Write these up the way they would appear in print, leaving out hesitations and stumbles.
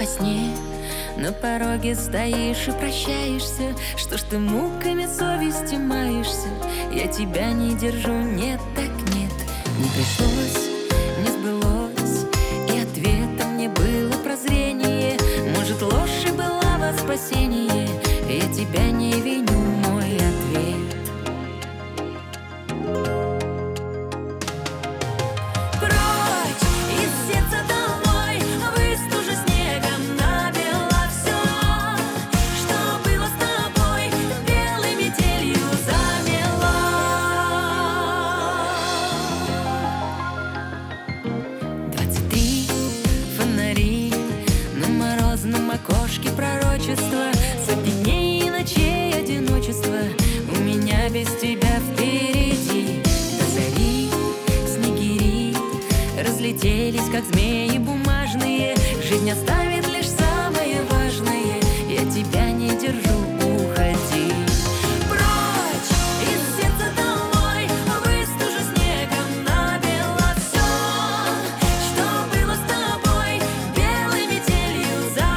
сне на пороге стоишь и прощаешься. Что ж ты муками совести маешься? Я тебя не держу, нет, так нет. Не пришлось, не сбылось, и ответом мне было прозрение. Может, ложь и была во спасение, я тебя не виню, мой ответ. На окошке пророчества, сотни дней и ночей одиночества у меня без тебя впереди. До зари снегири разлетелись, как змеи бумажные. Жизнь оставит лишь самое важное, я тебя не держу, уходи. Прочь из сердца домой, выстужу снегом набело все, что было с тобой белой метелью.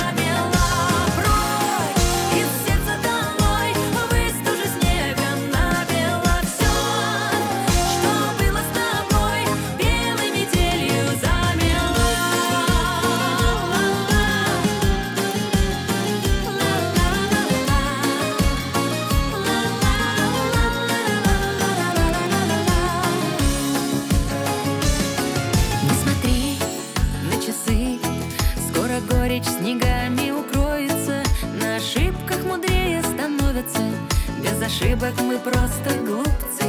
Горечь снегами укроется, на ошибках мудрее становятся. Без ошибок мы просто глупцы.